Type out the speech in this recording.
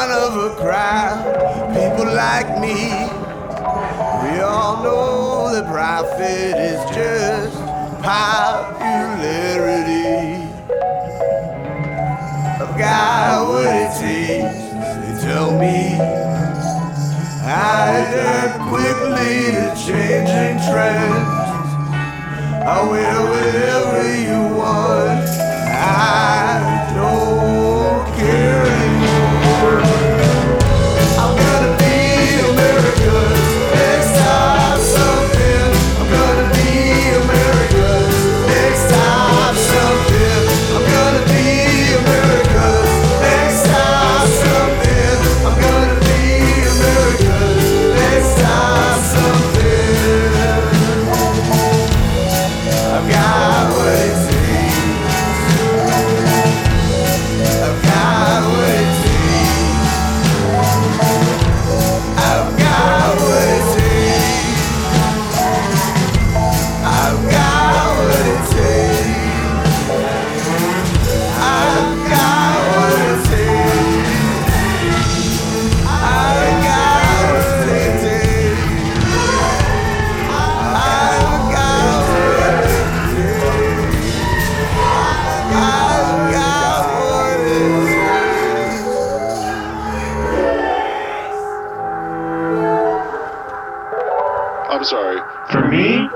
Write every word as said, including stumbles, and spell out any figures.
front of a crowd, people like me. We all know that profit is just popularity. I've got what it takes, they tell me. I adapt quickly to changing trends. I wear whatever you want. I don't care anymore. I'm gonna be America's next top something. I'm gonna be America's next top something. I'm gonna be America's next top something. I'm gonna be America's next top something. I've got what it takes. I've got what it takes. I've got what it takes. I've got what it takes. I've got what it takes. I've got what it takes. I've got what it takes. I've got what it takes. I'm sorry. For me,